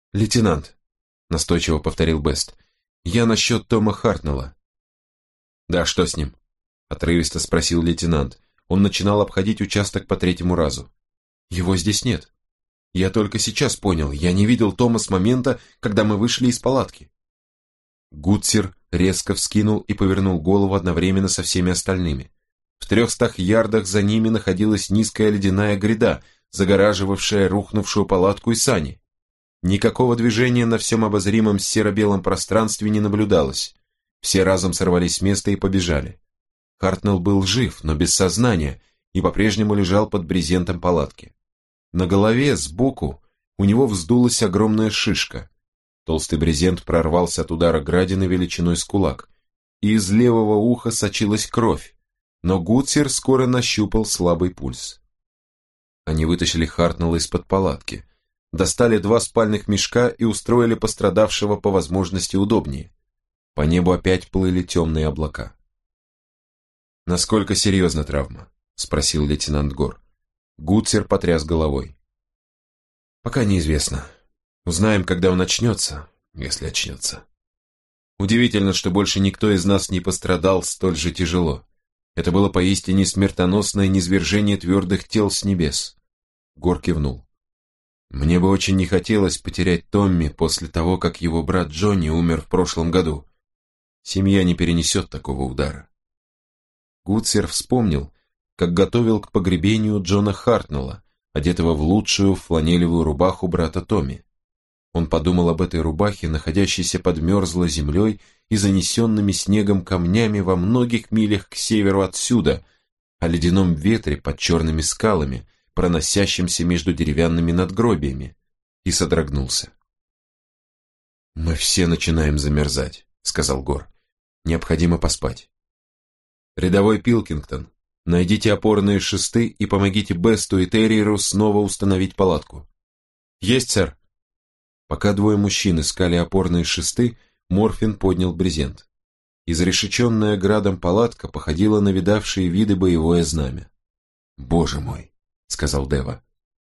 «Лейтенант», — настойчиво повторил Бест, — «я насчет Тома Хартнелла». «Да, что с ним?» — отрывисто спросил лейтенант. Он начинал обходить участок по третьему разу. «Его здесь нет. Я только сейчас понял, я не видел Тома с момента, когда мы вышли из палатки». Гутцер резко вскинул и повернул голову одновременно со всеми остальными. В 300 ярдах за ними находилась низкая ледяная гряда, загораживавшая рухнувшую палатку и сани. Никакого движения на всем обозримом серо-белом пространстве не наблюдалось. Все разом сорвались с места и побежали. Хартнелл был жив, но без сознания, и по-прежнему лежал под брезентом палатки. На голове, сбоку, у него вздулась огромная шишка. Толстый брезент прорвался от удара градины величиной с кулак, и из левого уха сочилась кровь, но Гутцер скоро нащупал слабый пульс. Они вытащили Хартнелла из-под палатки, достали 2 спальных мешка и устроили пострадавшего по возможности удобнее. По небу опять плыли темные облака. «Насколько серьезна травма?» — спросил лейтенант Гор. Гутцер потряс головой. «Пока неизвестно. Узнаем, когда он очнется, если очнется. Удивительно, что больше никто из нас не пострадал столь же тяжело. Это было поистине смертоносное низвержение твердых тел с небес». Гор кивнул. «Мне бы очень не хотелось потерять Томми после того, как его брат Джонни умер в прошлом году. Семья не перенесет такого удара». Гутцер вспомнил, как готовил к погребению Джона Хартнелла, одетого в лучшую фланелевую рубаху брата Томми. Он подумал об этой рубахе, находящейся под мерзлой землей и занесенными снегом камнями во многих милях к северу отсюда, о ледяном ветре под черными скалами, проносящемся между деревянными надгробиями, и содрогнулся. «Мы все начинаем замерзать», — сказал Гор. «Необходимо поспать. Рядовой Пилкингтон, найдите опорные шесты и помогите Бесту и Терриеру снова установить палатку». «Есть, сэр». Пока 2 мужчин искали опорные шесты, Морфин поднял брезент. Изрешеченная градом палатка походила на видавшие виды боевое знамя. «Боже мой», — сказал Дева.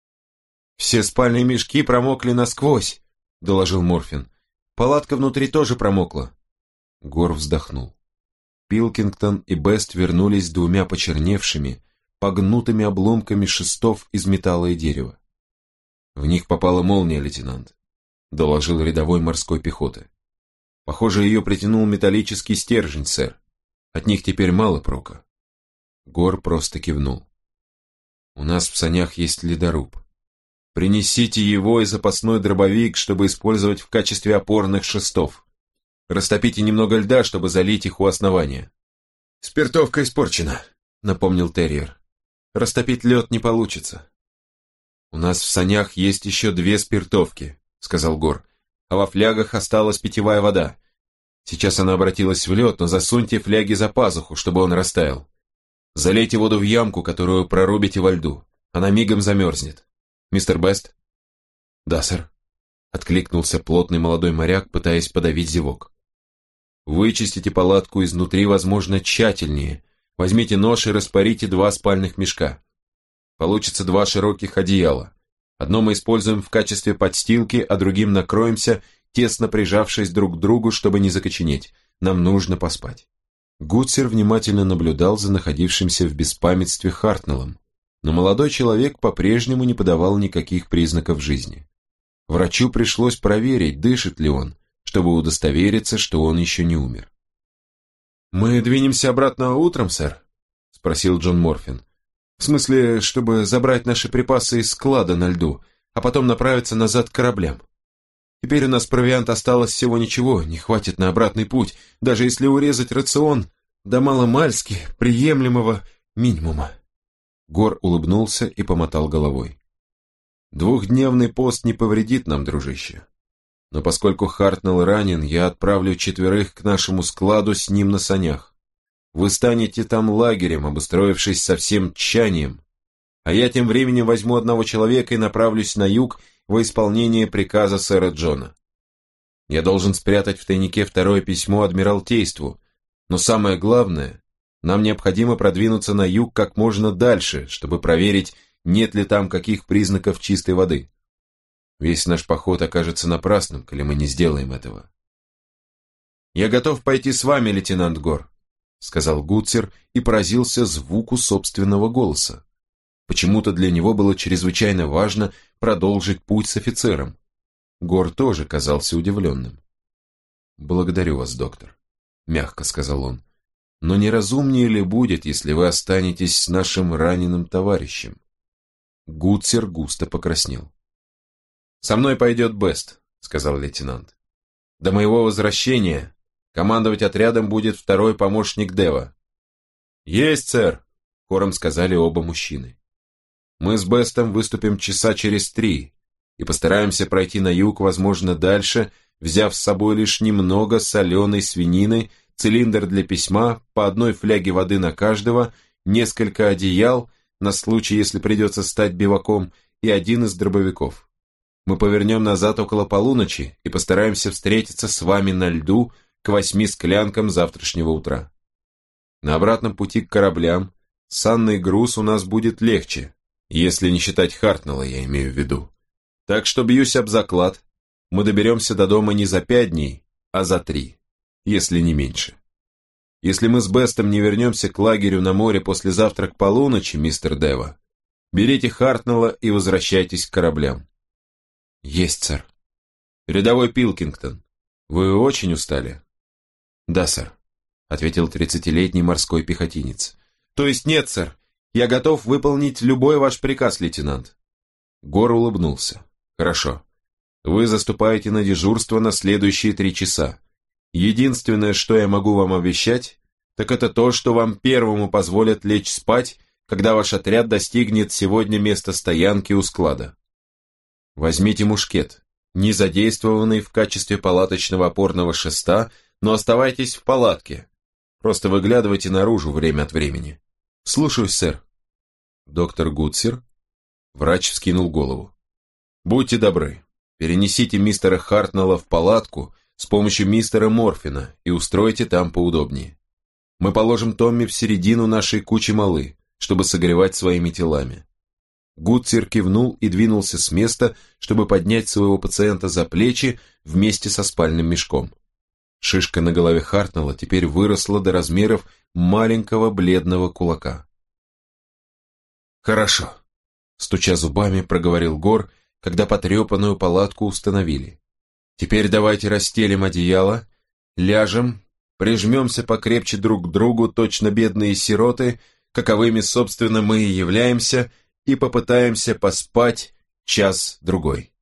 «Все спальные мешки промокли насквозь», — доложил Морфин. «Палатка внутри тоже промокла». Гор вздохнул. Пилкингтон и Бест вернулись с 2 почерневшими, погнутыми обломками шестов из металла и дерева. «В них попала молния, лейтенант», — доложил рядовой морской пехоты. «Похоже, ее притянул металлический стержень, сэр. От них теперь мало прока». Гор просто кивнул. «У нас в санях есть ледоруб. Принесите его и запасной дробовик, чтобы использовать в качестве опорных шестов. Растопите немного льда, чтобы залить их у основания». «Спиртовка испорчена», — напомнил Терриер. «Растопить лед не получится». «У нас в санях есть еще 2 спиртовки», — сказал Гор, «а во флягах осталась питьевая вода. Сейчас она обратилась в лед, но засуньте фляги за пазуху, чтобы он растаял. Залейте воду в ямку, которую прорубите во льду. Она мигом замерзнет. Мистер Бест?» «Да, сэр», — откликнулся плотный молодой моряк, пытаясь подавить зевок. «Вычистите палатку изнутри, возможно, тщательнее. Возьмите нож и распорите 2 спальных мешка. Получится 2 широких одеяла. Одно мы используем в качестве подстилки, а другим накроемся, тесно прижавшись друг к другу, чтобы не закоченеть. Нам нужно поспать». Гутцер внимательно наблюдал за находившимся в беспамятстве Хартнеллом, но молодой человек по-прежнему не подавал никаких признаков жизни. Врачу пришлось проверить, дышит ли он, чтобы удостовериться, что он еще не умер. «Мы двинемся обратно утром, сэр?» — спросил Джон Морфин. «В смысле, чтобы забрать наши припасы из склада на льду, а потом направиться назад к кораблям. Теперь у нас провиант осталось всего ничего, не хватит на обратный путь, даже если урезать рацион до маломальски приемлемого минимума». Гор улыбнулся и помотал головой. «2-дневный пост не повредит нам, дружище. Но поскольку Хартнелл ранен, я отправлю 4 к нашему складу с ним на санях. Вы станете там лагерем, обустроившись со всем тщанием, а я тем временем возьму 1 человека и направлюсь на юг во исполнение приказа сэра Джона. Я должен спрятать в тайнике 2 письмо Адмиралтейству, но самое главное, нам необходимо продвинуться на юг как можно дальше, чтобы проверить, нет ли там каких признаков чистой воды. Весь наш поход окажется напрасным, коли мы не сделаем этого. «Я готов пойти с вами, лейтенант Гор», — сказал Гутцер и поразился звуку собственного голоса. Почему-то для него было чрезвычайно важно продолжить путь с офицером. Гор тоже казался удивленным. «Благодарю вас, доктор», — мягко сказал он. «Но неразумнее ли будет, если вы останетесь с нашим раненым товарищем?» Гутцер густо покраснел. «Со мной пойдет Бест», — сказал лейтенант. «До моего возвращения командовать отрядом будет второй помощник Дева». «Есть, сэр», — хором сказали оба мужчины. «Мы с Бестом выступим часа через 3 и постараемся пройти на юг, возможно, дальше, взяв с собой лишь немного соленой свинины, цилиндр для письма, по одной фляге воды на каждого, несколько одеял, на случай, если придется стать биваком, и один из дробовиков. Мы повернем назад около полуночи и постараемся встретиться с вами на льду к 8 склянкам завтрашнего утра. На обратном пути к кораблям санный груз у нас будет легче, если не считать Хартнелла, я имею в виду. Так что бьюсь об заклад, мы доберемся до дома не за 5 дней, а за 3, если не меньше. Если мы с Бестом не вернемся к лагерю на море послезавтра к полуночи, мистер Дева, берите Хартнелла и возвращайтесь к кораблям». «Есть, сэр». «Рядовой Пилкингтон, вы очень устали?» «Да, сэр», — ответил 30-летний морской пехотинец. «То есть нет, сэр, я готов выполнить любой ваш приказ, лейтенант». Гор улыбнулся. «Хорошо. Вы заступаете на дежурство на следующие 3 часа. Единственное, что я могу вам обещать, так это то, что вам первому позволят лечь спать, когда ваш отряд достигнет сегодня места стоянки у склада. Возьмите мушкет, не задействованный в качестве палаточного опорного шеста, но оставайтесь в палатке. Просто выглядывайте наружу время от времени. Слушаюсь, сэр». «Доктор Гутцер?» Врач вскинул голову. «Будьте добры, перенесите мистера Хартнелла в палатку с помощью мистера Морфина и устройте там поудобнее. Мы положим Томми в середину нашей кучи малы, чтобы согревать своими телами». Гутцер кивнул и двинулся с места, чтобы поднять своего пациента за плечи вместе со спальным мешком. Шишка на голове Хартнелла теперь выросла до размеров маленького бледного кулака. «Хорошо», — стуча зубами, проговорил Гор, когда потрепанную палатку установили. «Теперь давайте расстелим одеяло, ляжем, прижмемся покрепче друг к другу, точно бедные сироты, каковыми, собственно, мы и являемся, и попытаемся поспать час-другой».